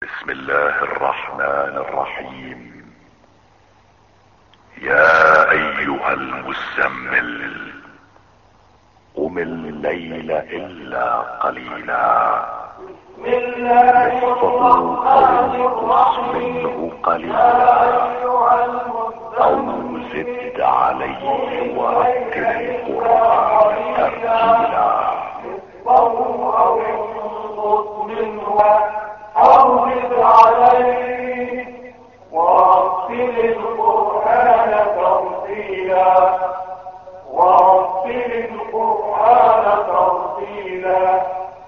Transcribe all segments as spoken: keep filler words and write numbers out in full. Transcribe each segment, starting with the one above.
بسم الله الرحمن الرحيم. يا ايها المزمل قم الليل الا قليلا نصفه او انقص منه قليلا او زد عليه ورتل القرآن ترتيلا. أو انقص منه أو زد عليه ورتل القرآن ترتيلا ورتل القرآن ترتيلا.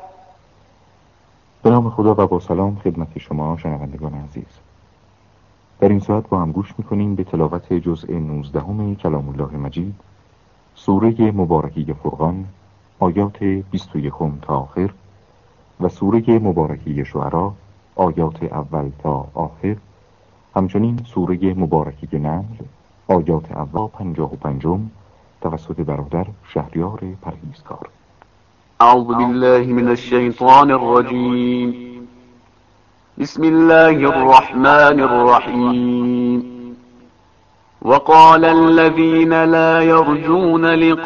به نام خدا و با سلام خدمت شما شنوندگان عزیز. در این ساعت با هم گوش میکنیم به تلاوت جزء نوزدهم کلام الله مجید، سوره مبارکه فرقان، آیات بیست و یک تا آخر، و سوره مبارکه شعراء، آیات اول تا آخر، همچنین سوره مبارکه نمل، آیات اول پنجاه و پنجم، توسط برادر شهریار پرهیزکار. اعوذ بالله من الشیطان الرجیم. بسم الله الرحمن الرحیم. وقال الذين لا يرجون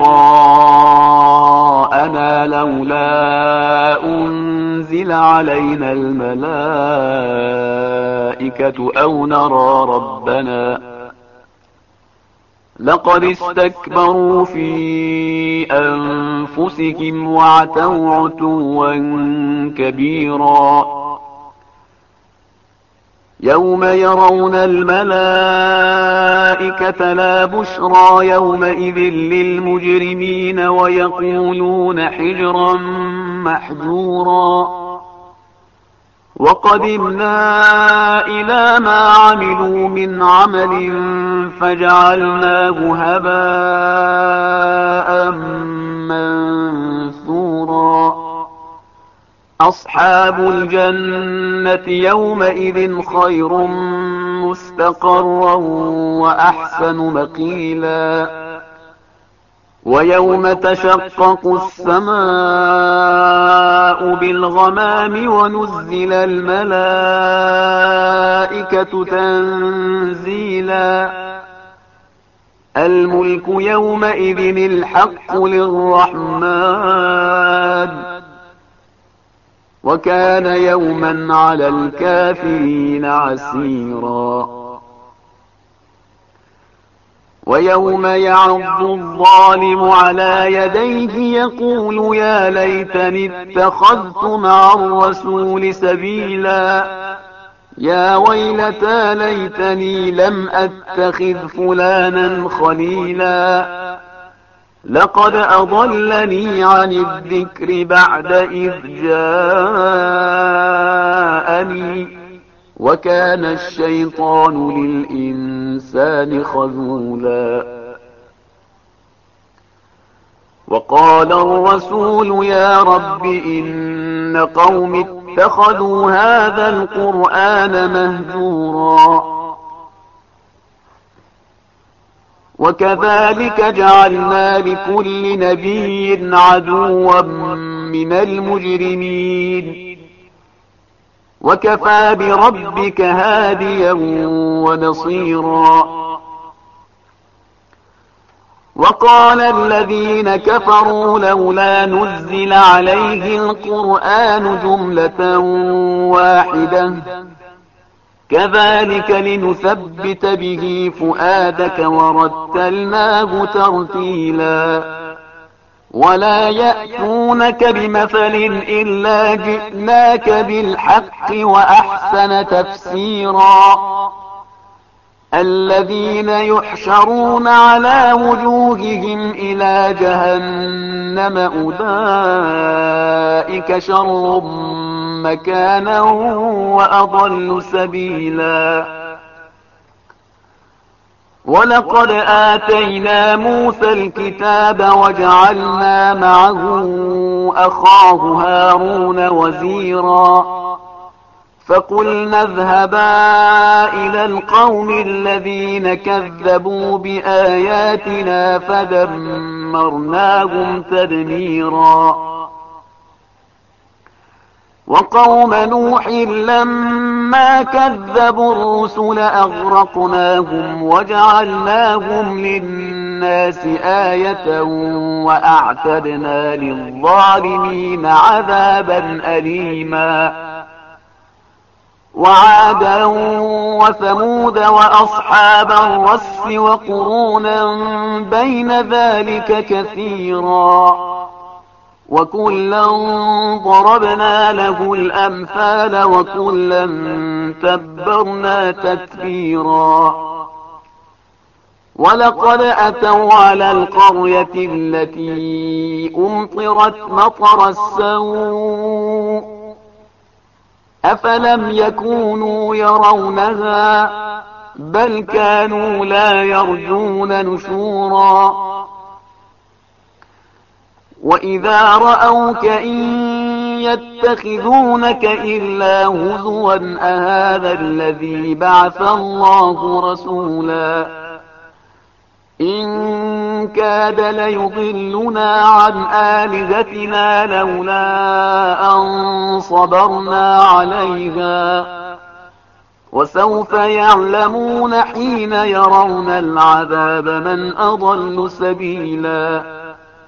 لقاءنا لولا أنزل علينا الملائكة أو نرى ربنا لقد استكبروا في أنفسهم وعتوا عتوا كبيرا. يوم يرون الملائكة لا بشرى يومئذ للمجرمين ويقولون حجرا محجورا. وقدمنا إلى ما عملوا من عمل فجعلناه هباء منثورا. أصحاب الجنة يومئذ خير مستقرا وأحسن مقيلا. ويوم تشقق السماء بالغمام ونزل الملائكة تنزيلا. الملك يومئذ الحق للرحمن وكان يوما على الكافرين عسيرا. ويوم يعض الظالم على يديه يقول يا ليتني اتخذت مع الرسول سبيلا. يا ويلتى ليتني لم أتخذ فلانا خليلا. لقد أضلني عن الذكر بعد إذ جاءني وكان الشيطان للإنسان خذولا. وقال الرسول يا رب إن قوم اتخذوا هذا القرآن مهجورا. وكذلك جعلنا لكل نبي عدوا من المجرمين وكفى بربك هاديا ونصيرا. وقال الذين كفروا لولا نزل عليه القرآن جملة واحدة كذلك لنثبت به فؤادك ورتلناه ترتيلا. ولا يأتونك بمثل إلا جئناك بالحق وأحسن تفسيرا. الذين يحشرون على وجوههم إلى جهنم أولئك شر مكانا وأضل سبيلا. ولقد آتينا موسى الكتاب وجعلنا معه أخاه هارون وزيرا. فقلنا اذهبا إلى القوم الذين كذبوا بآياتنا فدمرناهم تدميرا. وقوم نوح لما فلما كذبوا الرسل أغرقناهم وجعلناهم للناس آية وأعتدنا للظالمين عذابا أليما وعادا وثمود وأصحاب الرس وقرونا بين ذلك كثيرا وكلا ضربنا له الأمثال وكلا تبرنا تتبيرا ولقد أتوا على القرية التي أمطرت مطر السوء أفلم يكونوا يرونها بل كانوا لا يرجون نشورا وإذا رأوك إن يتخذونك إلا هزوا أهذا الذي بعث الله رسولا إن كاد ليضلنا عن آلهتنا لولا أن صبرنا عليها وسوف يعلمون حين يرون العذاب من أضل سبيلا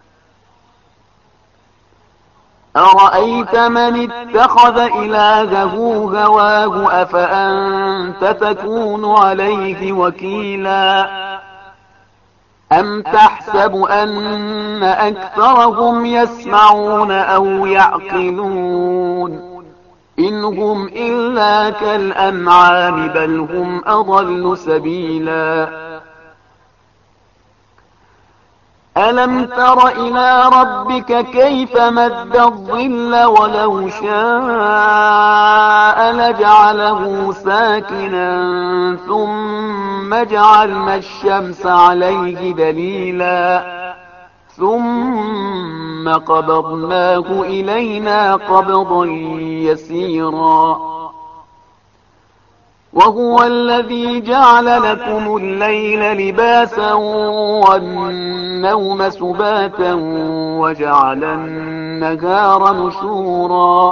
أرأيت من اتخذ إلهه هواه أفأنت تكون عليه وكيلا أم تحسب أن أكثرهم يسمعون أو يعقلون إن هم إلا كالأنعام بل هم أضل سبيلا ألم تر إلى ربك كيف مد الظل ولو شاء لجعله ساكنا ثم جعلنا الشمس عليه دليلا ثم قبضناه إلينا قبضا يسيرا وهو الذي جعل لكم الليل لباسا والنوم سباتا وجعل النهار نشورا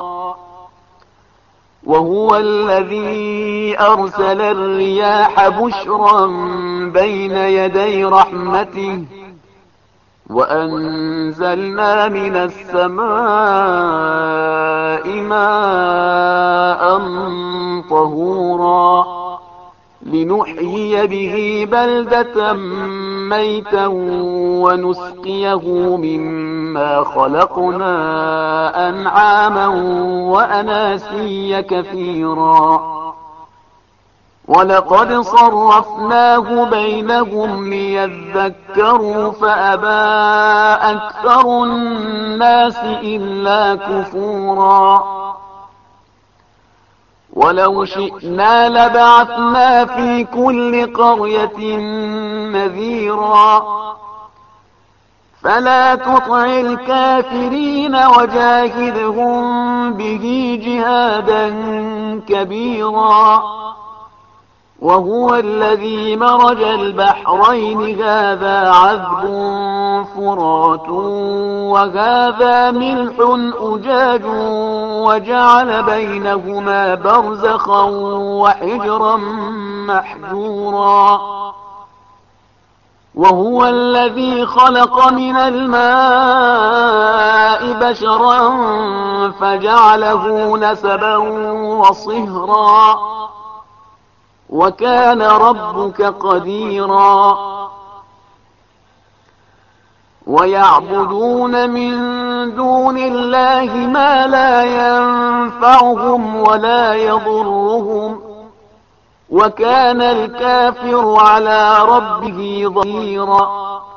وهو الذي أرسل الرياح بشرا بين يدي رحمته وأنزلنا من السماء ماء طهورا لنحيي به بلدة ميتا ونسقيه مما خلقنا أنعاما وأناسيا كثيرا ولقد صرفناه بينهم ليذكروا فأبى أكثر الناس إلا كفورا ولو شئنا لبعثنا في كل قرية نذيرا فلا تطع الكافرين وجاهدهم به جهادا كبيرا وهو الذي مرج البحرين هذا عذب فرات وهذا ملح أجاج وجعل بينهما برزخا وحجرا محجورا وهو الذي خلق من الماء بشرا فجعله نسبا وصهرا وكان ربك قديرا ويعبدون من دون الله ما لا ينفعهم ولا يضرهم وكان الكافر على ربه ظهيرا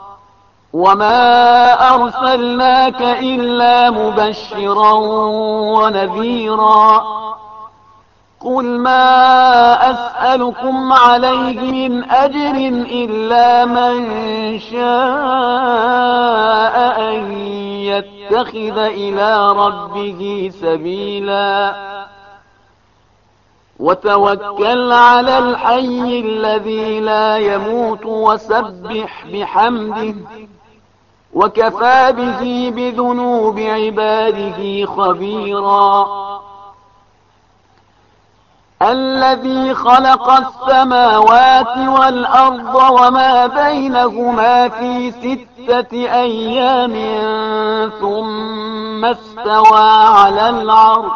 وما أرسلناك إلا مبشرا ونذيرا قل ما أسألكم عليه من أجر إلا من شاء أن يتخذ إلى ربه سبيلا وتوكل على الحي الذي لا يموت وسبح بحمده وكفى به بذنوب عباده خبيرا الذي خلق السماوات والأرض وما بينهما في ستة أيام ثم استوى على العرش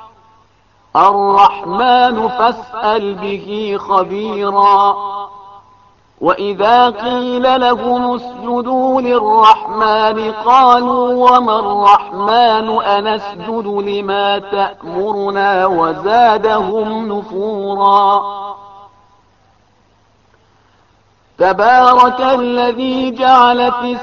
الرحمن فاسأل به خبيرا. وإذا قيل لهم اسجدوا للرحمن قالوا وما الرحمن أنسجد لما تأمرنا وزادهم نفورا. تبارك الذي جعل في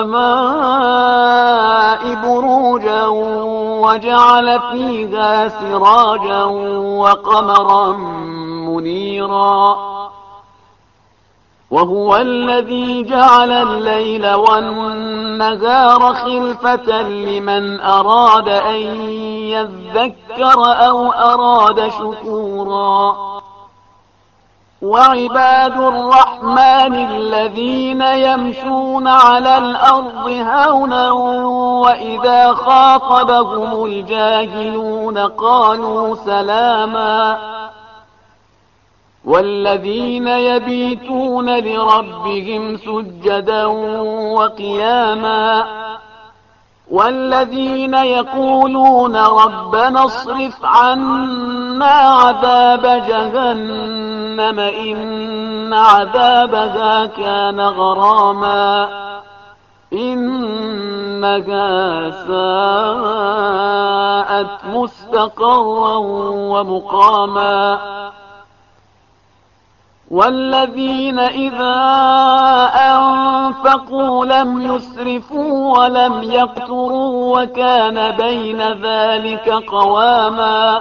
السماء بروجا وجعل فيها سراجا وقمرا منيرا. وهو الذي جعل الليل والنهار خلفة لمن أراد أن يذكر أو أراد شكورا. وعباد الرحمن الذين يمشون على الأرض هونا وإذا خاطبهم الجاهلون قالوا سلاما. والذين يبيتون لربهم سجدا وقياما. والذين يقولون ربنا اصرف عنا عذاب جهنم إن عذابها كان غراما إنها ساءت مستقرا ومقاما. والذين إذا أنفقوا لم يسرفوا ولم يقتروا وكان بين ذلك قواما.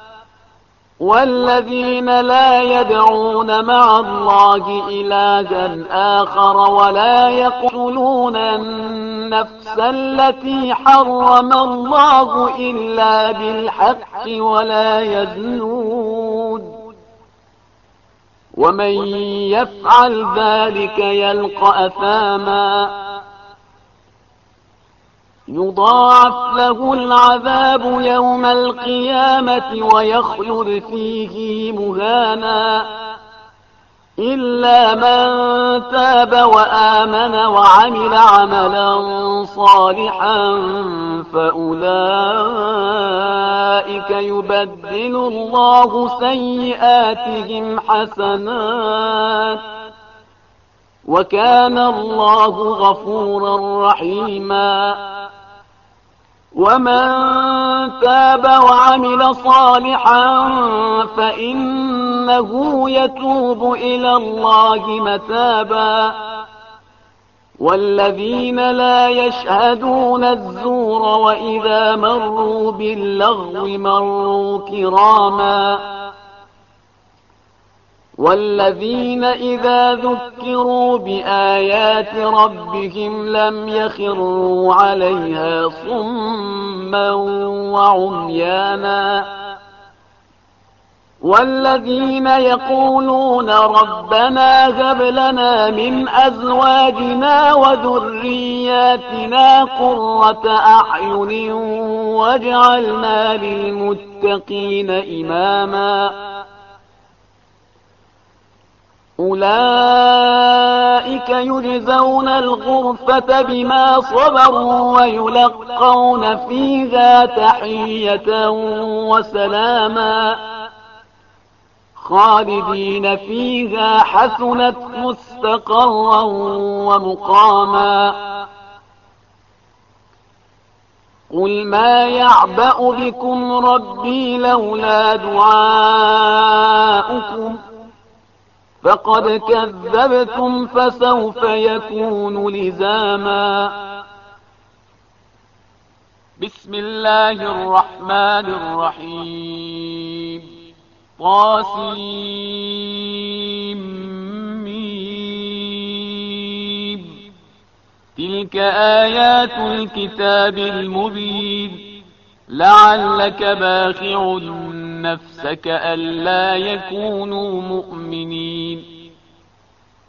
والذين لا يدعون مع الله إلها آخر ولا يقتلون النفس التي حرم الله إلا بالحق ولا يزنون. ومن يفعل ذلك يلقى أثاما يضاعف له العذاب يوم القيامة ويخلد فيه مهانا إلا من تاب وآمن وعمل عملا صالحا فأولئك يبدل الله سيئاتهم حسنات وكان الله غفورا رحيما. ومن تاب وعمل صالحا فإنه يتوب إلى الله متابا. والذين لا يشهدون الزور وإذا مروا باللغو مروا كراما. والذين إذا ذكروا بآيات ربهم لم يخروا عليها صما وعميانا. والذين يقولون ربنا هب لنا من أزواجنا وذرياتنا قرة أعين واجعلنا للمتقين إماما. أولئك يجزون الغرفة بما صبروا ويلقون فيها تحية وسلاما خالدين فيها حسنت مستقرا ومقاما. قل ما يعبأ بكم ربي لولا دعاؤكم فقد كذبتم فسوف يكون لزاما. بسم الله الرحمن الرحيم. طاسيم. تلك آيات الكتاب المبين لعلك باخع نفسك ألا يكونوا مؤمنين.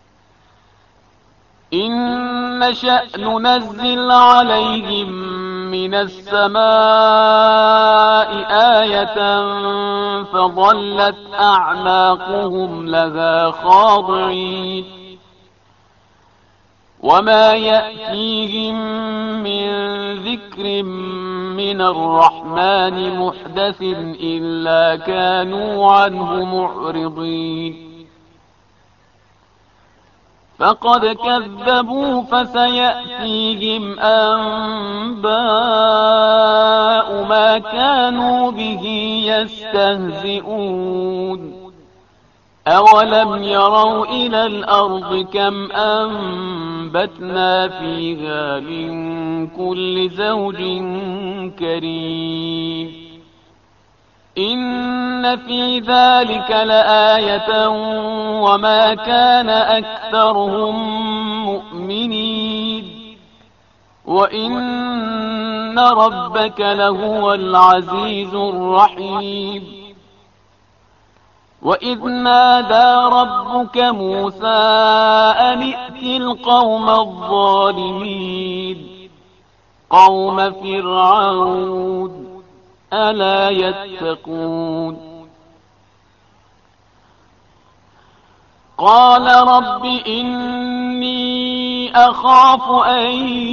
إن نشأ ننزل عليهم من السماء آية فظلت أعناقهم لها خاضعين وما يأتيهم من ذكر من الرحمن محدث إلا كانوا عنه معرضين فقد كذبوا فسيأتيهم أنباء ما كانوا به يستهزئون أولم يروا إلى الأرض كم أنبتنا فيها من كل زوج كريم إن في ذلك لآية وما كان أكثرهم مؤمنين وإن ربك لهو العزيز الرحيم وإذ نادى ربك موسى أن ائت القوم الظالمين قوم فرعون ألا يتقون قال رب إني أخاف أن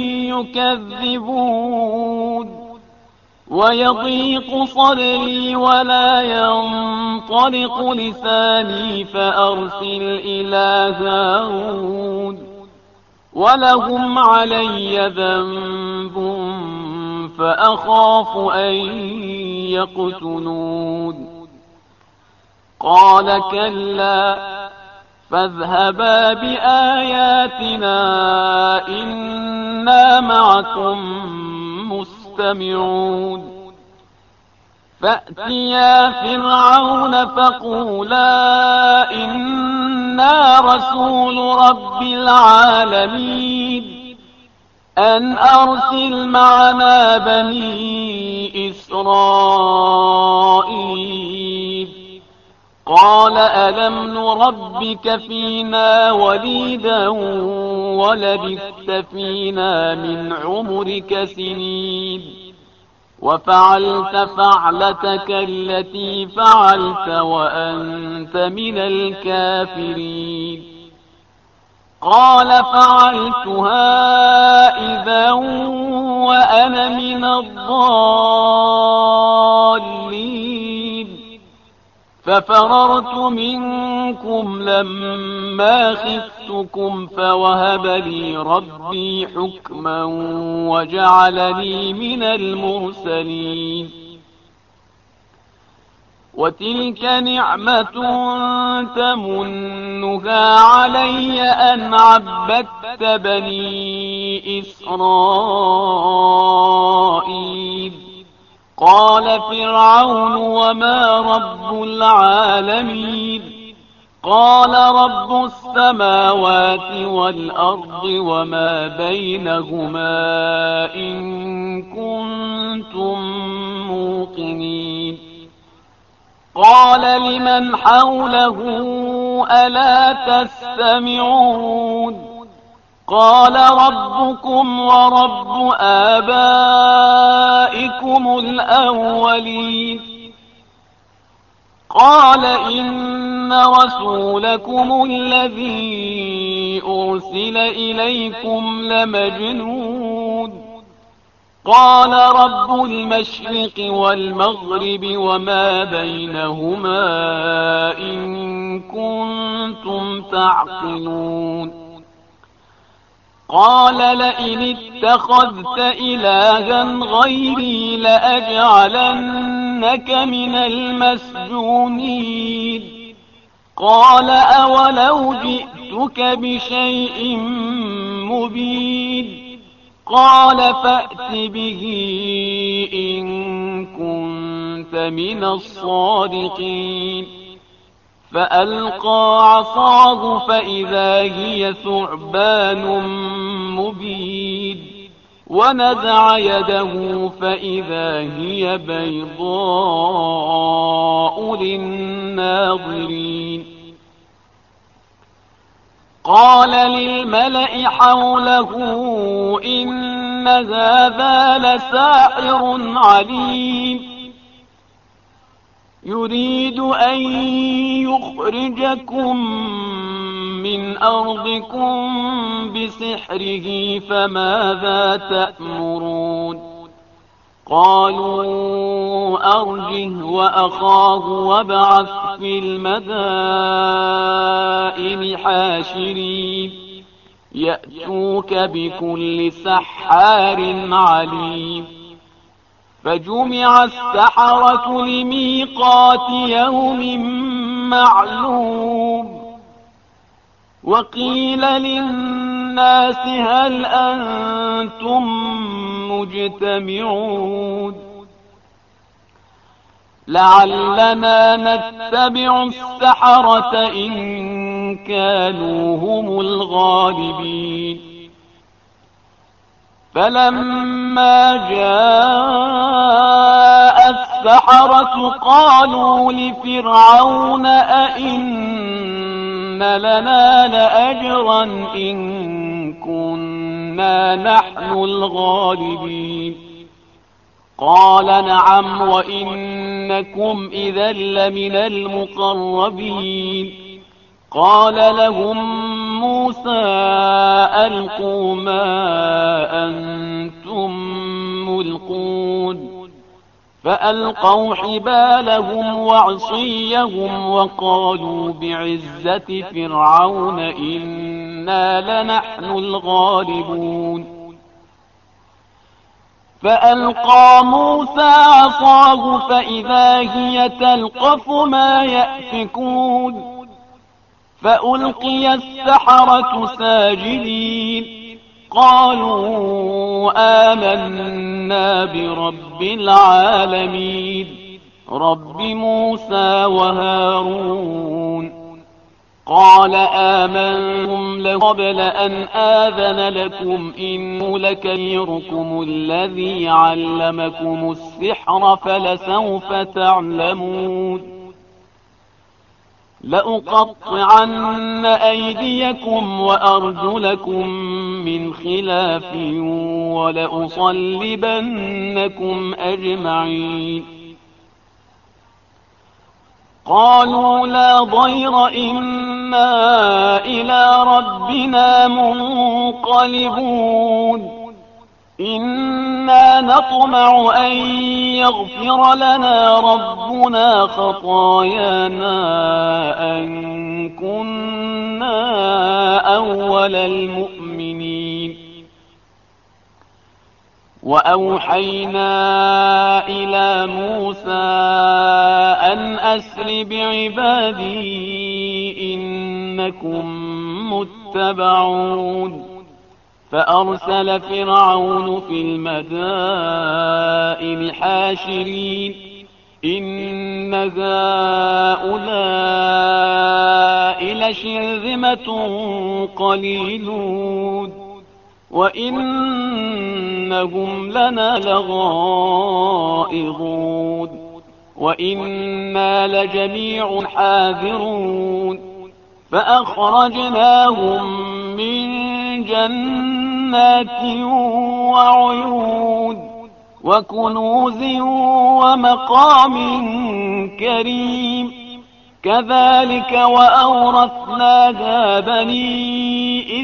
يكذبون ويضيق صدري ولا ينطلق لساني فأرسل إلى هارون ولهم علي ذنب فأخاف أن يقتلون قال كلا فاذهبا بآياتنا إنا معكم مستمعون فأتيا فرعون فقولا إنا رسول رب العالمين أن أرسل معنا بني إسرائيل قال ألم نربك فينا وليدا ولبثت فينا من عمرك سنين وفعلت فعلتك التي فعلت وأنت من الكافرين قال فعلتها إذا وأنا من الضالين ففررت منكم لما خفتكم فوهب لي ربي حكما وجعلني من المرسلين وتلك نعمة تمنها علي أن عبدت بني إسرائيل قال فرعون وما رب العالمين قال رب السماوات والأرض وما بينهما إن كنتم موقنين قال لمن حوله ألا تستمعون قال ربكم ورب آبائكم الأولين قال إن رسولكم الذي أرسل إليكم لمجنون قال رب المشرق والمغرب وما بينهما إن كنتم تعقلون قال لئن اتخذت إلها غيري لأجعلنك من المسجونين قال أولو جئتك بشيء مبين قال فأت به إن كنت من الصادقين فألقى عصاه فإذا هي ثعبان مبين ونزع يده فإذا هي بيضاء للناظرين قال للملأ حوله إن إن هذا لساحر عليم يريد أن يخرجكم من أرضكم بسحره فماذا تأمرون قالوا أرجه وأخاه وابعث في المدائن حاشرين يأتوك بكل سحار عليم فجمع السحرة لميقات يوم معلوم وقيل للناس هل أنتم مجتمعون لعلنا نتبع السحرة إن كانوا هم الغالبين فلما جاء السحرة قالوا لفرعون أئن لنا لأجرا إن كنا نحن الغالبين قال نعم وإنكم إذا لمن المقربين قال لهم موسى ألقوا ما أنتم ملقون فألقوا حبالهم وعصيهم وقالوا بعزة فرعون إنا لنحن الغالبون فألقى موسى عصاه فإذا هي تلقف ما يأفكون فألقي السحرة ساجدين قالوا آمنا برب العالمين رب موسى وهارون قال آمنتم له قبل أن آذن لكم إنه لكبيركم الذي علمكم السحر فلسوف تعلمون لأقطعن أيديكم وأرجلكم من خلاف ولأصلبنكم أجمعين قالوا لا ضير إنا إلى ربنا منقلبون إنا نطمع أن يغفر لنا ربنا خطايانا أن كنا أول المؤمنين وأوحينا إلى موسى أن أسر بعبادي إنكم متبعون فأرسل فرعون في المدائن حاشرين إن هؤلاء لشرذمة قليلون وإنهم لنا لغائظون وإنا لجميع حاذرون فأخرجناهم من جنات وعيون وكنوز ومقام كريم كذلك وأورثناها بني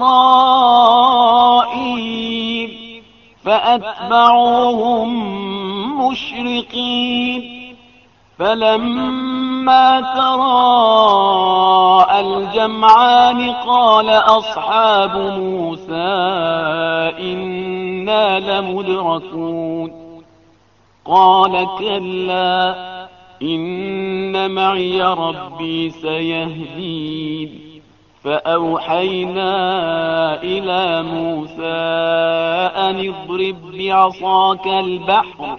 إسرائيل فأتبعوهم مشرقين فلما تراءى الجمعان قال أصحاب موسى إنا لمدركون قال كلا إن معي ربي سيهدين فأوحينا إلى موسى أن اضرب بعصاك البحر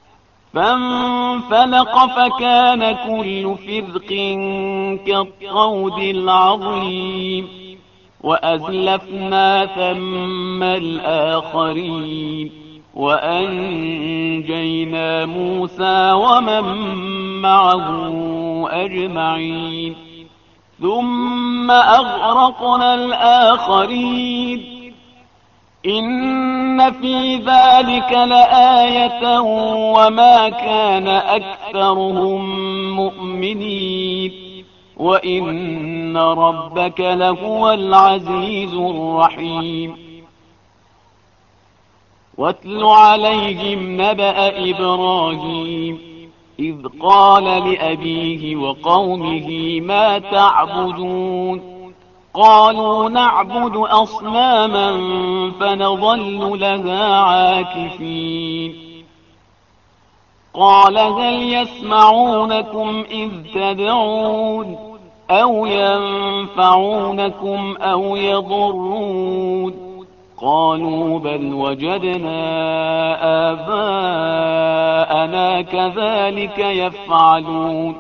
فانفلق فكان كل فرق كالطود العظيم وأزلفنا ثم الآخرين وأنجينا موسى ومن معه أجمعين ثم أغرقنا الآخرين إن في ذلك لآية وما كان أكثرهم مؤمنين وإن ربك لهو العزيز الرحيم واتل عليهم نبأ إبراهيم إذ قال لأبيه وقومه ما تعبدون قالوا نعبد أصناما فنظل لها عاكفين قال هل يسمعونكم إذ تدعون أو ينفعونكم أو يضرون قالوا بل وجدنا آباءنا كذلك يفعلون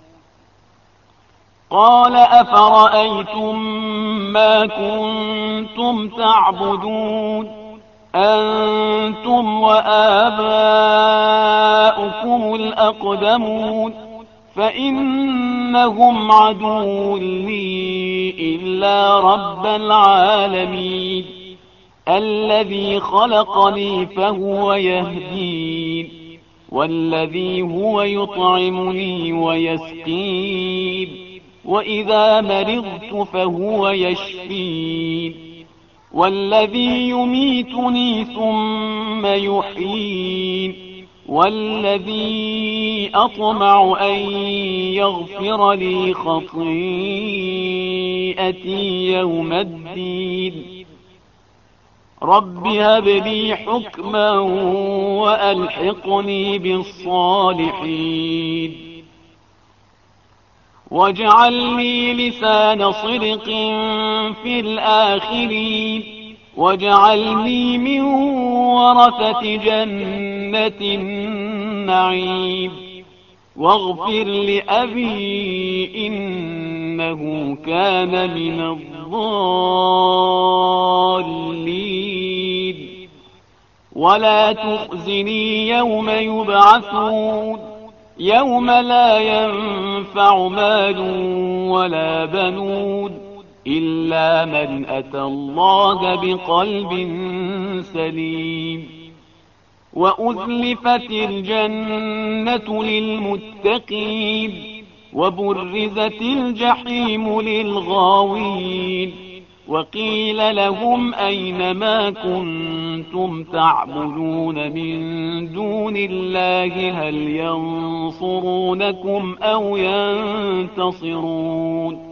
قال أفرأيتم ما كنتم تعبدون أنتم وآباؤكم الأقدمون فإنهم عدو لي إلا رب العالمين الذي خلقني فهو يهدين والذي هو يطعمني ويسقين وإذا مرضت فهو يشفين والذي يميتني ثم يحيين والذي أطمع أن يغفر لي خطيئتي يوم الدين رب هب لي حكما وألحقني بالصالحين واجعل لي لسان صدق في الآخرين واجعلني من ورثة جنة النعيم واغفر لأبي إنه كان من الضالين ولا تخزني يوم يبعثون يوم لا ينفع مال ولا بنون إلا من أتى الله بقلب سليم وأزلفت الجنة للمتقين وبرزت الجحيم للغاوين وقيل لهم أين ما كنتم تعبدون من دون الله هل ينصرونكم أو ينتصرون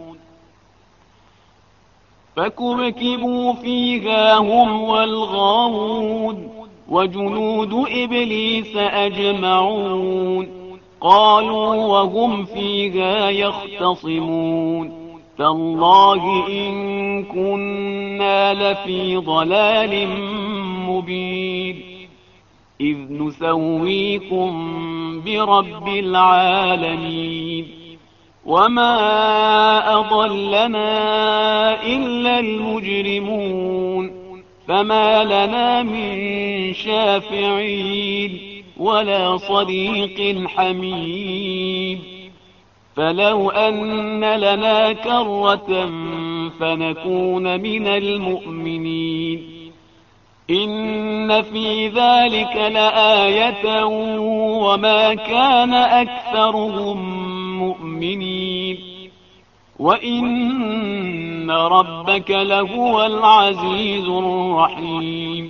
فكبكبوا فيها هم والغاوون وجنود إبليس أجمعون قالوا وهم فيها يختصمون تالله إن كنا لفي ضلال مبين إذ نسويكم برب العالمين وما أضلنا إلا المجرمون فما لنا من شافعين ولا صديق حميم فلو أن لنا كرة فنكون من المؤمنين إن في ذلك لآية وما كان أكثرهم مؤمنين وإن ربك لهو العزيز الرحيم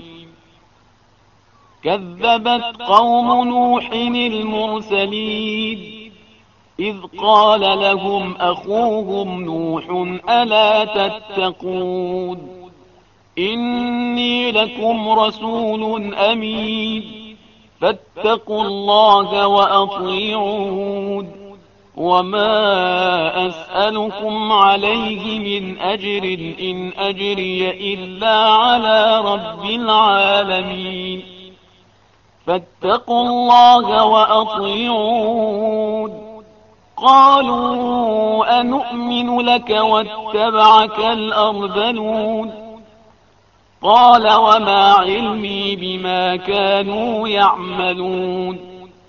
كذبت قوم نوح المرسلين إذ قال لهم أخوهم نوح ألا تتقون إني لكم رسول أمين فاتقوا الله وأطيعون وما أسألكم عليه من أجر إن أجري إلا على رب العالمين فاتقوا الله وأطيعون قالوا أنؤمن لك واتبعك الأرذلون قال وما علمي بما كانوا يعملون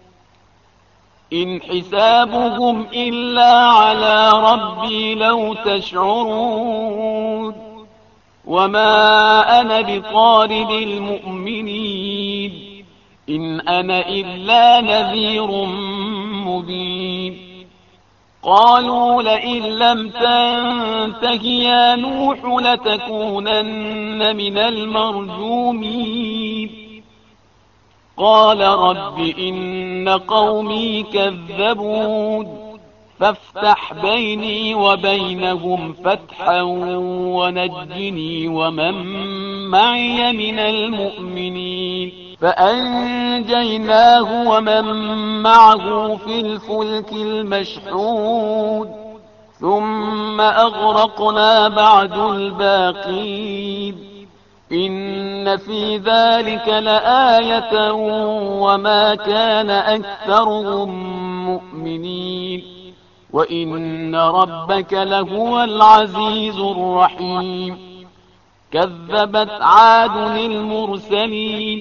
إن حسابهم إلا على ربي لو تشعرون وما أنا بطارد المؤمنين إن أنا إلا نذير مبين قالوا لئن لم تنته يا نوح لتكونن من المرجومين قال رب إن قومي كذبون فافتح بيني وبينهم فتحا ونجني ومن معي من المؤمنين فأنجيناه ومن معه في الفلك المشحون ثم أغرقنا بعد الباقين إن في ذلك لآية وما كان أكثرهم مؤمنين وإن ربك لهو العزيز الرحيم كذبت عاد المرسلين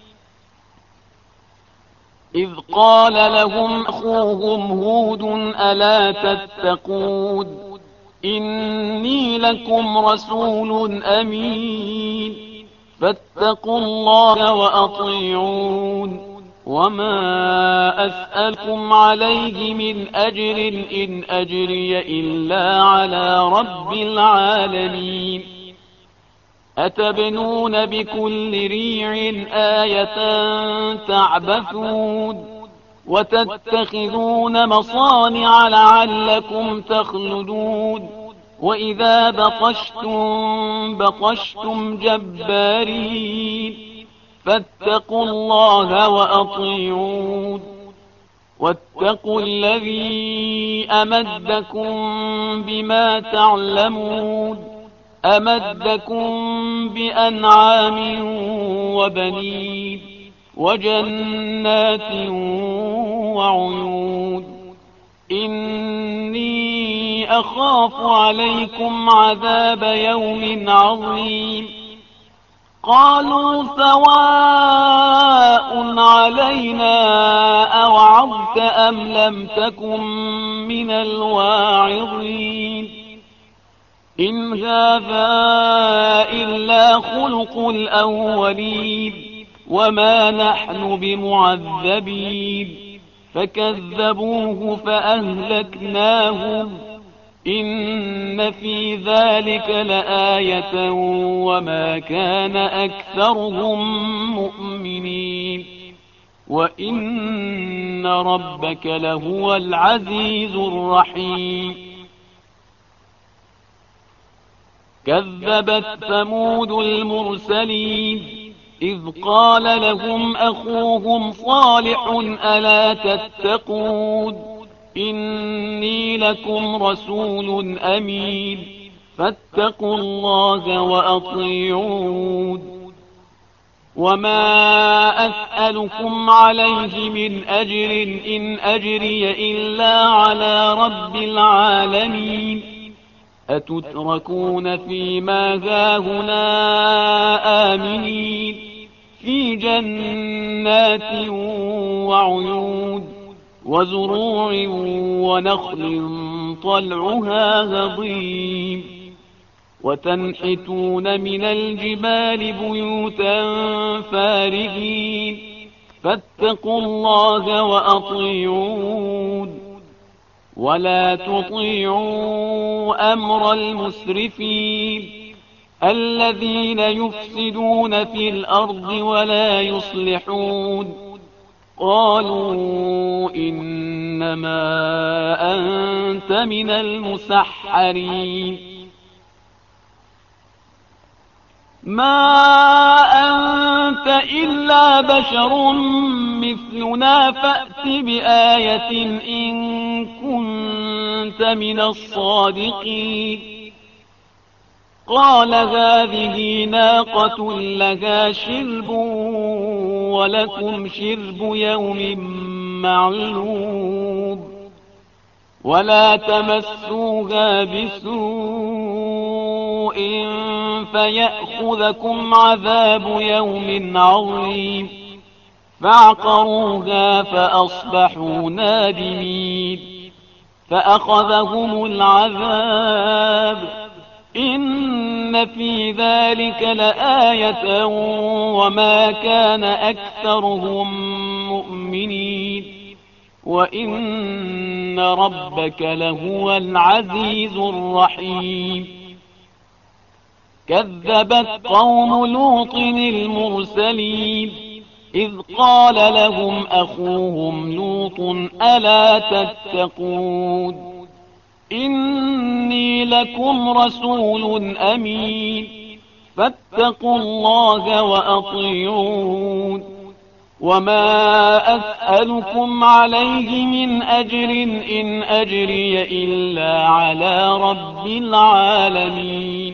إذ قال لهم أخوهم هود ألا تتقون إني لكم رسول أمين فاتقوا الله وأطيعون وما أسألكم عليه من أجر إن أجري إلا على رب العالمين أتبنون بكل ريع آية تعبثون وتتخذون مصانع لعلكم تخلدون وإذا بطشتم بطشتم جبارين فاتقوا الله وأطيعون واتقوا الذي أمدكم بما تعلمون أمدكم بأنعام وبنين وجنات وعيون إني أخاف عليكم عذاب يوم عظيم قالوا سواء علينا أوعظت أم لم تكن من الواعظين إن هذا إلا خلق الأولين وما نحن بمعذبين فكذبوه فأهلكناهم إن في ذلك لآية وما كان أكثرهم مؤمنين وإن ربك لهو العزيز الرحيم كذبت ثمود المرسلين إذ قال لهم أخوهم صالح ألا تتقون إني لكم رسول أمين فاتقوا الله وأطيعون وما أسألكم عليه من أجر إن أجري إلا على رب العالمين أتتركون فيما هاهنا آمنين في جنات وعيون وزروع ونخل طلعها هضيم وتنحتون من الجبال بيوتا فارهين فاتقوا الله وأطيعون ولا تطيعوا أمر المسرفين الذين يفسدون في الأرض ولا يصلحون قالوا إنما أنت من المسحرين ما أنت إلا بشر مثلنا فأت بآية إن كنت من الصادقين قال هذه ناقة لها شرب ولكم شرب يوم معلوم ولا تمسوها بسوء فيأخذكم عذاب يوم عظيم فعقروها فأصبحوا نادمين فأخذهم العذاب إن إن في ذلك لآية وما كان أكثرهم مؤمنين وإن ربك لهو العزيز الرحيم. كذبت قوم لوط المرسلين إذ قال لهم أخوهم لوط ألا تتقون إني لكم رسول أمين فاتقوا الله وأطيعون وما أسألكم عليه من أجر إن أجري إلا على رب العالمين.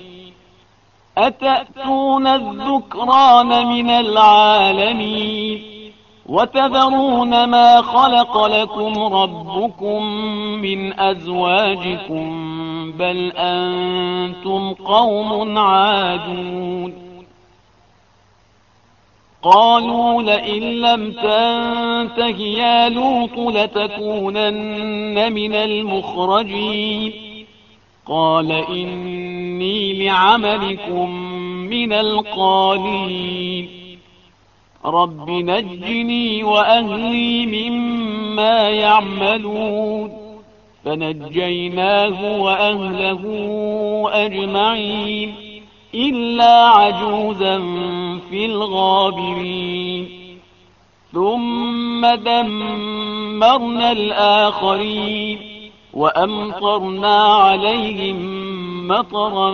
أتأتون الذكران من العالمين وتذرون ما خلق لكم ربكم من أزواجكم بل أنتم قوم عادون. قالوا لئن لم تنته يا لوط لتكونن من المخرجين قال إني لعملكم من القالين رب نجني وأهلي مما يعملون فنجيناه وأهله أجمعين إلا عجوزا في الغابرين. ثم دمرنا الآخرين وأمطرنا عليهم مطرا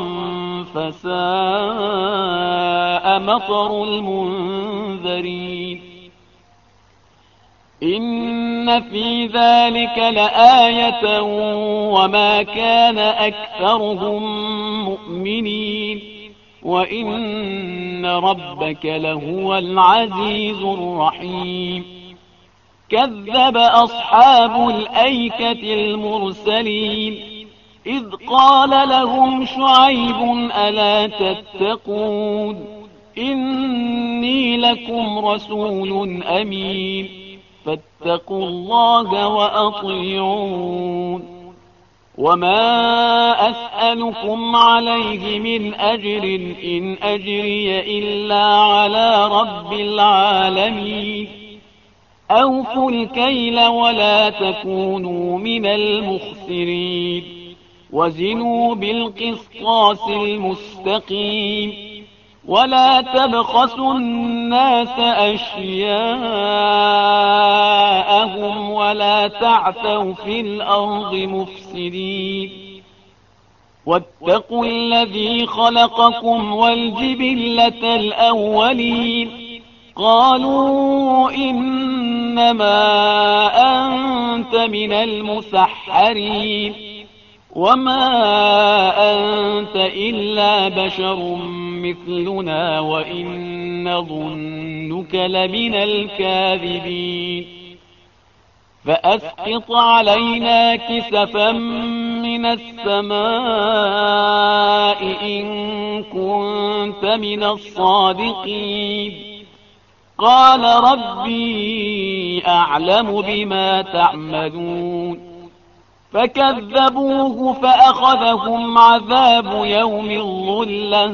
فساء مطر المنذرين. إن في ذلك لآية وما كان أكثرهم مؤمنين وإن ربك لهو العزيز الرحيم. كذب أصحاب الأيكة المرسلين إذ قال لهم شعيب ألا تتقون إني لكم رسول أمين فاتقوا الله وأطيعون وما أسألكم عليه من أجر إن أجري إلا على رب العالمين. أوفوا الكيل ولا تكونوا من المخسرين وزنوا بالقسطاس المستقيم ولا تبخسوا الناس أشياءهم ولا تعثوا في الأرض مفسدين واتقوا الذي خلقكم والجبلة الأولين قالوا إنما أنت من المسحرين وما أنت إلا بشر مثلنا وإن نظنك لمن الكاذبين فأسقط علينا كسفا من السماء إن كنت من الصادقين قال ربي أعلم بما تعملون فكذبوه فأخذهم عذاب يوم الظلة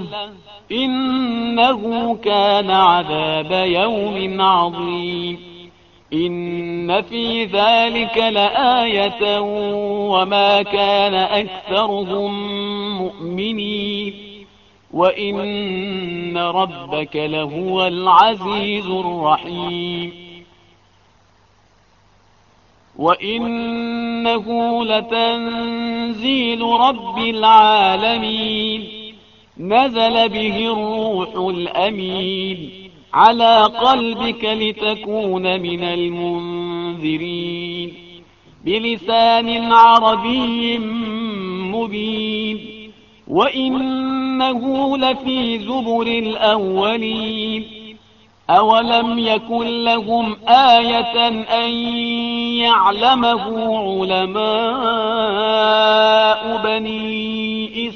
إنه كان عذاب يوم عظيم. إن في ذلك لآية وما كان أكثرهم مؤمنين وإن ربك لهو العزيز الرحيم. وإنه لتنزيل رب العالمين نزل به الروح الأمين على قلبك لتكون من المنذرين بلسان عربي مبين وإنه لفي زبر الأولين أولم يكن لهم آية أن يعلمه علماء بني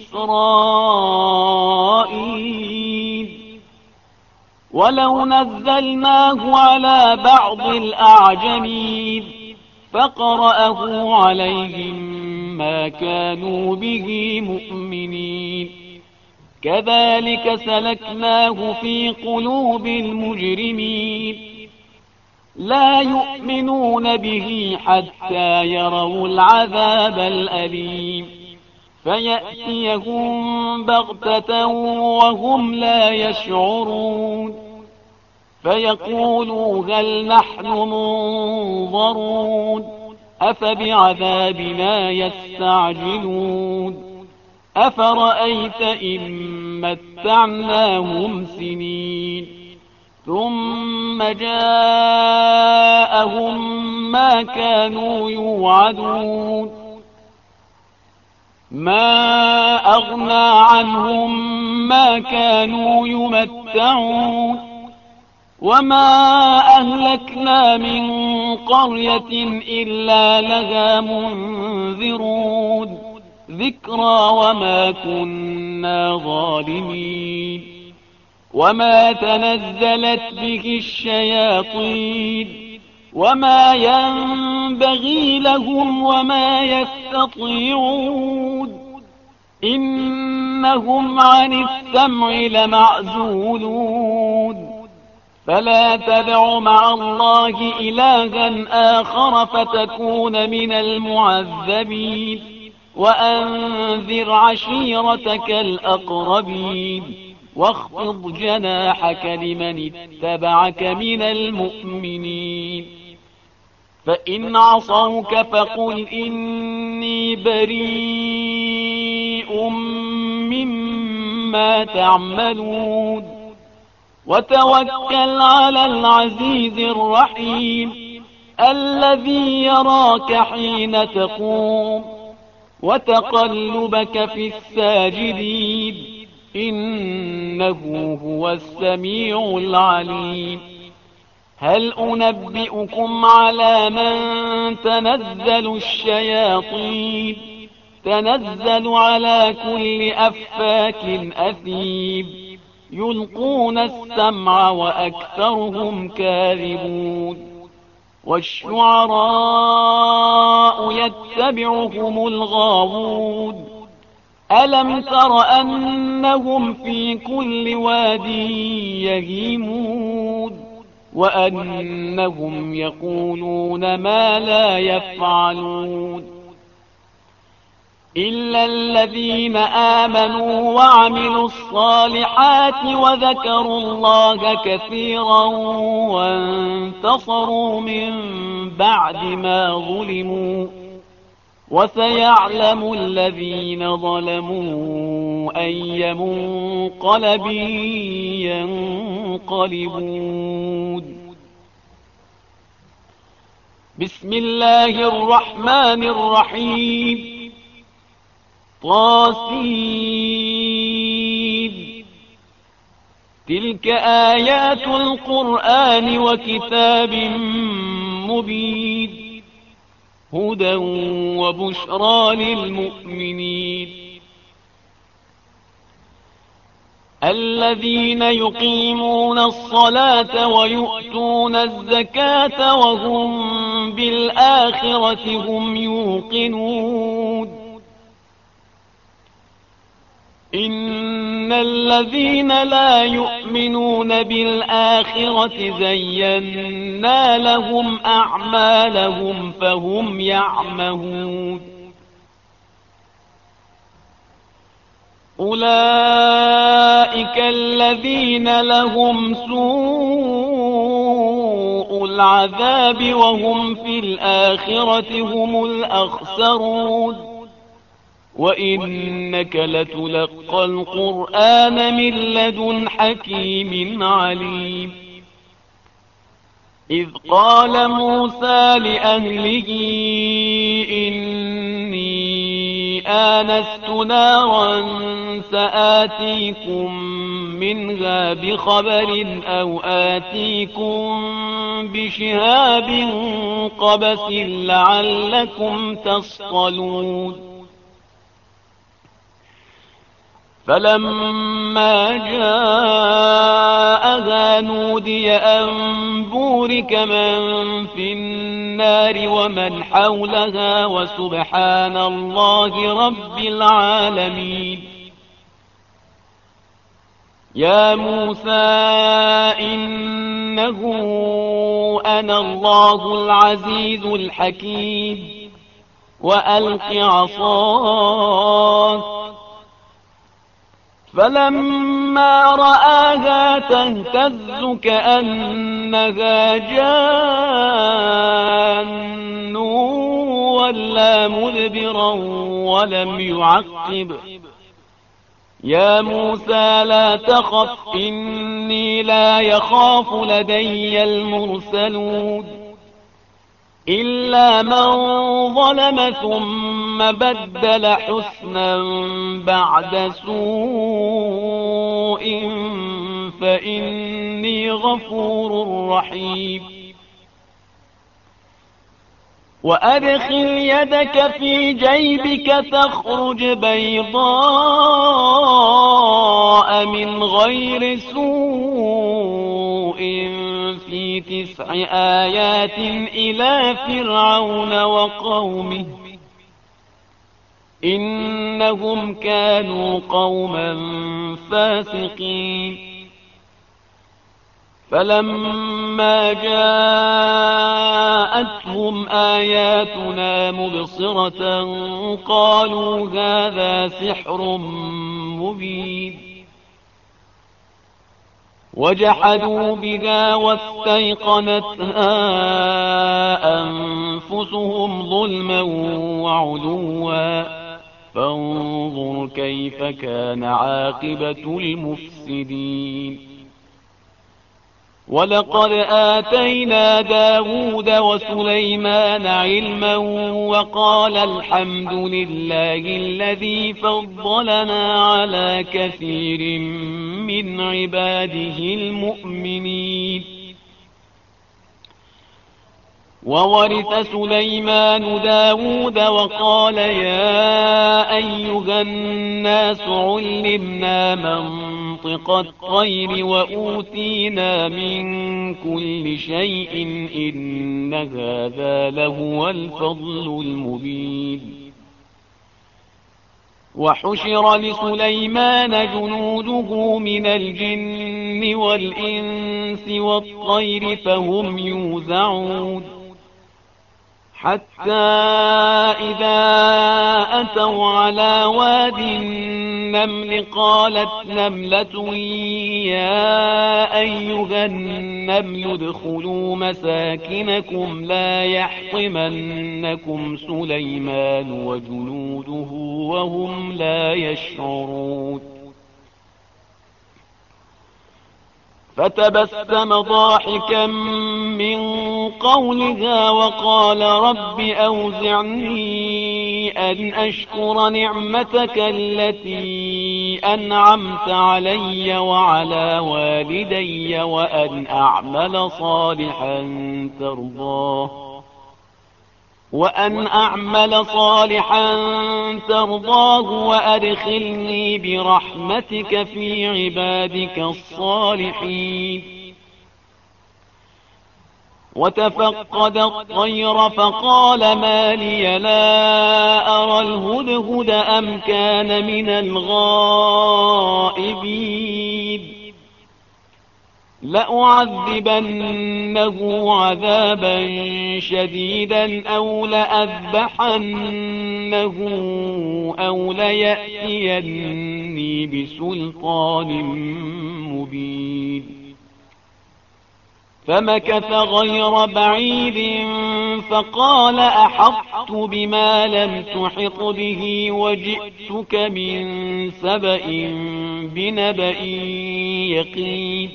إسرائيل ولو نزلناه على بعض الأعجمين فقرأه عليهم ما كانوا به مؤمنين كذلك سلكناه في قلوب المجرمين لا يؤمنون به حتى يروا العذاب الأليم فيأتيهم بغتة وهم لا يشعرون فيقولوا هل نحن منظرون أفبعذابنا يستعجلون أفرأيت إن متعناهم سنين ثم جاءهم ما كانوا يوعدون ما أغنى عنهم ما كانوا يمتعون وما أهلكنا من قرية إلا لها منذرون ذكرى وما كنا ظالمين وما تنزلت به الشياطين وما ينبغي لهم وما يستطيعون إنهم عن السمع لمعزولون فلا تدع مع الله إلها آخر فتكون من المعذبين وأنذر عشيرتك الأقربين واخفض جناحك لمن اتبعك من المؤمنين فإن عصوك فقل إني بريء مما تعملون وتوكل على العزيز الرحيم الذي يراك حين تقوم وتقلبك في الساجدين إنه هو السميع العليم هل أنبئكم على من تنزل الشياطين تنزل على كل أفاك أثيم يلقون السمع وأكثرهم كاذبون والشعراء يتبعهم الغاوون ألم تر أنهم في كل واد يهيمون وأنهم يقولون ما لا يفعلون إلا الذين آمنوا وعملوا الصالحات وذكروا الله كثيرا وانتصروا من بعد ما ظلموا وسيعلم الذين ظلموا أي منقلب ينقلبون بسم الله الرحمن الرحيم طاسين تلك آيات القرآن وكتاب مبين هدى وبشرى للمؤمنين الذين يقيمون الصلاة ويؤتون الزكاة وهم بالآخرة هم يوقنون إن الذين لا يؤمنون بالآخرة زينا لهم أعمالهم فهم يعمهون أولئك الذين لهم سوء العذاب وهم في الآخرة هم الأخسرون وإنك لتلقى القرآن من لدن حكيم عليم إذ قال موسى لأهله إني آنست نارا سآتيكم منها بخبر أو آتيكم بشهاب قبس لعلكم تصطلون فلما جاءها نودي أن بورك من في النار ومن حولها وسبحان الله رب العالمين يا موسى إنه أنا الله العزيز الحكيم وألق عصاك. فلما رآها تهتز كأنها جان ولا مدبرا ولم يعقب. يا موسى لا تخف إني لا يخاف لدي المرسلون إلا من ظلم ثم بدل حسنا بعد سوء فإني غفور رحيم. وأدخل يدك في جيبك تخرج بيضاء من غير سوء في تسع آيات إلى فرعون وقومه إنهم كانوا قوما فاسقين. فلما جاءتهم آياتنا مبصرة قالوا هذا سحر مبين. وجحدوا بها واستيقنتها أنفسهم ظلما وعلوا فانظر كيف كان عاقبة المفسدين. ولقد آتينا داود وسليمان علما وقال الحمد لله الذي فضلنا على كثير من عباده المؤمنين. وورث سليمان داود وقال يا أيها الناس علمنا منطق الطير وأوتينا من كل شيء إن هذا لهو الفضل المبين. وحشر لسليمان جنوده من الجن والإنس والطير فهم يوزعون حتى إذا أتوا على واد النمل قالت نملة يا أيها النمل ادخلوا مساكنكم لا يحطمنكم سليمان وجنوده وهم لا يشعرون. فتبسم ضاحكا من قولها وقال رب أوزعني أن أشكر نعمتك التي أنعمت علي وعلى والدي وأن أعمل صالحا ترضاه وأن أعمل صالحا ترضاه وأدخلني برحمتك في عبادك الصالحين. وتفقد الطير فقال ما لي لا أرى الهدهد أم كان من الغائبين. لأعذبنه عذابا شديدا أو لأذبحنه أو ليأتيني بسلطان مبين. فمكث غير بعيد فقال أحطت بما لم تحط به وجئتك من سبأ بنبأ يقين.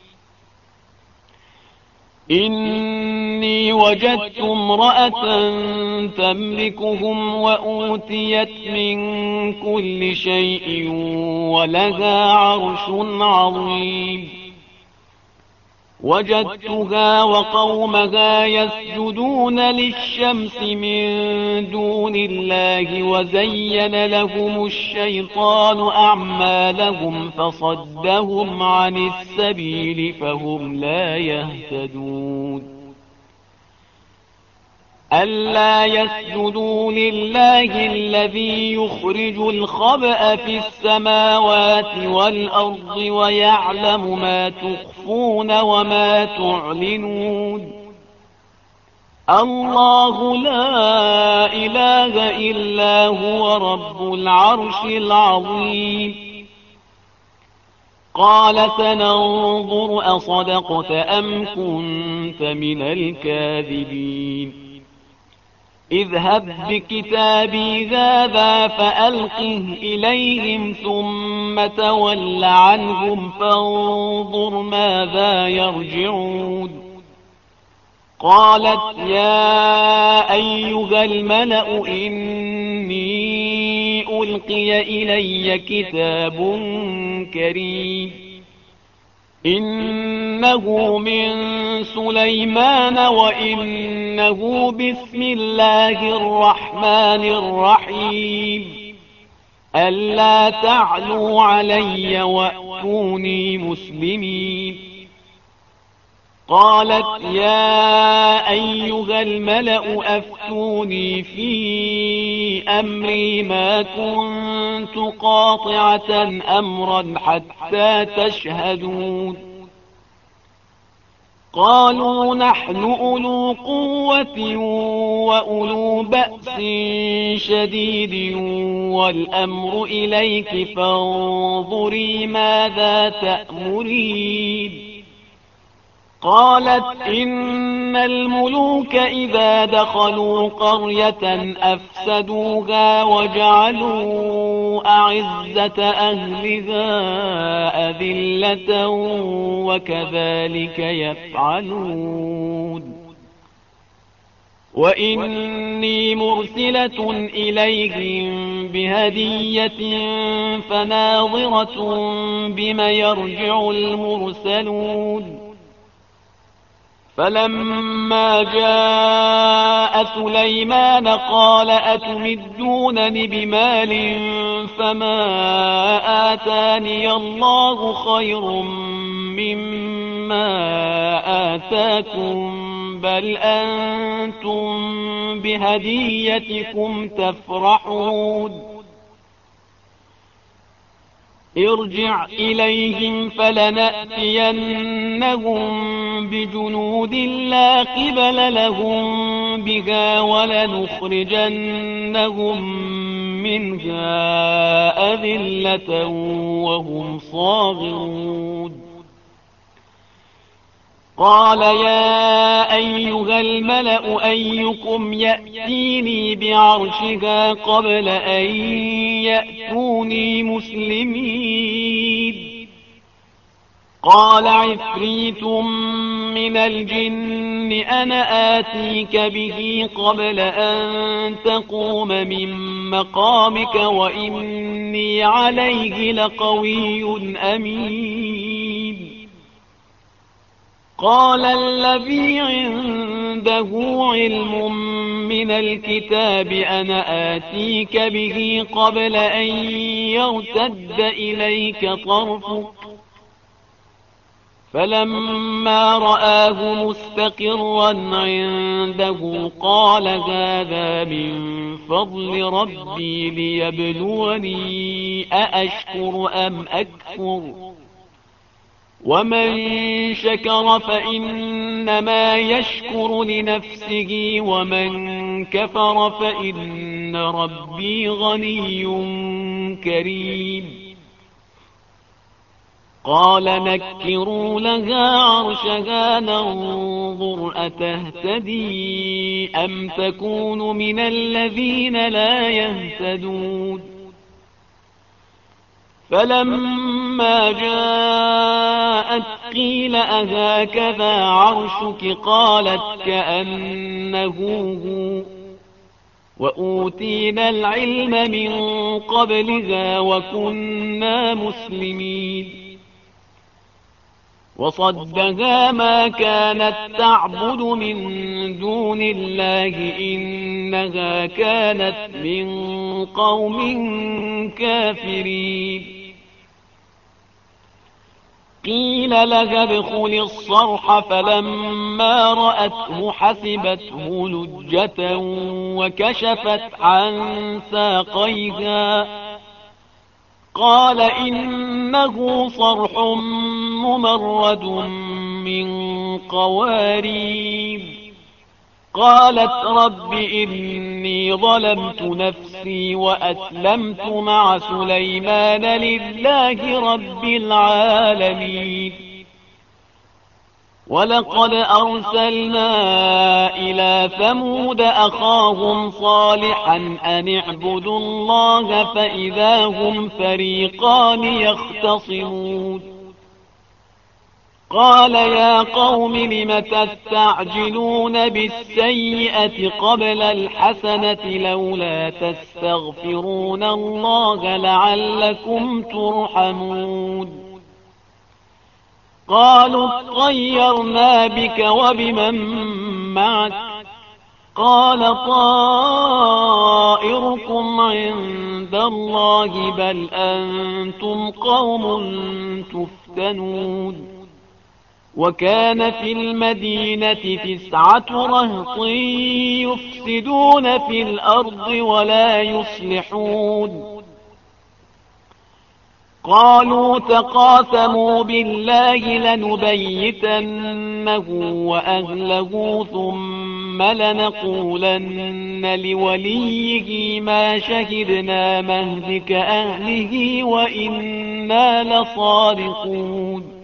إني وجدت امرأة تملكهم وأوتيت من كل شيء ولها عرش عظيم. وجدتها وقومها يسجدون للشمس من دون الله وزين لهم الشيطان أعمالهم فصدهم عن السبيل فهم لا يهتدون. ألا يسجدوا لله الذي يخرج الخبأ في السماوات والأرض ويعلم ما تخفون وما تعلنون. الله لا إله إلا هو رب العرش العظيم. قال سننظر أصدقت أم كنت من الكاذبين. اذهب بكتابي هذا فألقه إليهم ثم تول عنهم فانظر ماذا يرجعون. قالت يا أيها الملأ إني ألقي إلي كتاب كريم إنه من سليمان وإنه بسم الله الرحمن الرحيم ألا تعلوا علي وأتوني مسلمين. قالت يا أيها الملأ أفتوني في أمري ما كنت قاطعة أمرا حتى تشهدون. قالوا نحن أولو قوة وأولو بأس شديد والأمر إليك فانظري ماذا تأمرين. قالت إن الملوك إذا دخلوا قرية أفسدوها وجعلوا أعزة أهلها أذلة وكذلك يفعلون. وإني مرسلة إليهم بهدية فناظرة بما يرجع المرسلون. فلما جاء سليمان قال أتمدونني بمال فما آتاني الله خير مما آتاكم بل أنتم بهديتكم تفرحون. ارجع إليهم فلنأتينهم بجنود لا قبل لهم بها ولنخرجنهم منها أذلة وهم صاغرون. قال يا أيها الملأ أيكم يأتيني بعرشها قبل أن يأتوني مسلمين. قال عفريت من الجن أنا آتيك به قبل أن تقوم من مقامك وإني عليه لقوي أمين. قال الذي عنده علم من الكتاب أنا آتيك به قبل أن يرتد إليك طرفك فلما رآه مستقرا عنده قال هذا من فضل ربي ليبلوني أأشكر أم أكفر ومن شكر فإنما يشكر لنفسه ومن كفر فإن ربي غني كريم. قال نكروا لها عرشها ننظر أتهتدي أم تكون من الذين لا يهتدون. فلما جاءت قيل أهكذا عرشك قالت كأنه هو وأوتينا العلم من قبلها وكنا مسلمين. وصدها ما كانت تعبد من دون الله إنها كانت من قوم كافرين. قيل لها ادخل الصرح فلما رأته حسبته لجة وكشفت عن ساقيها قال إنه صرح ممرد من قوارير قالت رب إني ظلمت نفسي وأسلمت مع سليمان لله رب العالمين ولقد أرسلنا إلى ثمود أخاهم صالحا أن اعبدوا الله فإذا هم فريقان يختصمون قال يا قوم لم تستعجلون بالسيئة قبل الحسنة لولا تستغفرون الله لعلكم ترحمون قالوا اطيرنا بك وبمن معك قال طائركم عند الله بل أنتم قوم تفتنون وكان في المدينة تسعة رهط يفسدون في الأرض ولا يصلحون قالوا تقاسموا بالله لنبيتنه وأهله ثم لنقولن لوليه ما شهدنا مهلك أهله وإنا لصادقون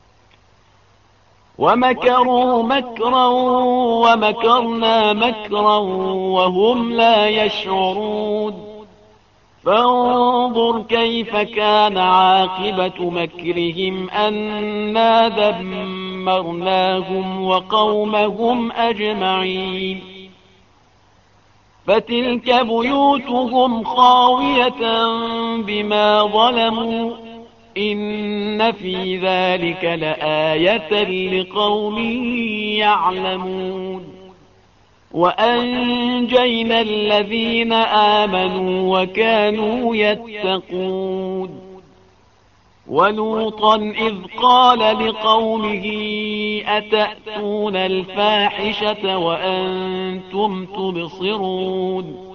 ومكروا مكرا ومكرنا مكرا وهم لا يشعرون فانظر كيف كان عاقبة مكرهم أنا دمرناهم وقومهم أجمعين فتلك بيوتهم خاوية بما ظلموا إن في ذلك لآية لقوم يعلمون وأنجينا الذين آمنوا وكانوا يتقون ولوطا إذ قال لقومه أتأتون الفاحشة وأنتم تبصرون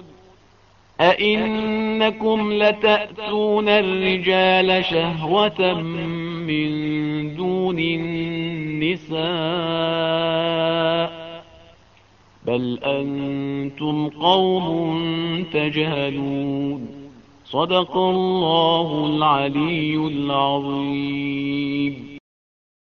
أئنكم لتأتون الرجال شهوة من دون النساء بل أنتم قوم تجهلون صدق الله العلي العظيم.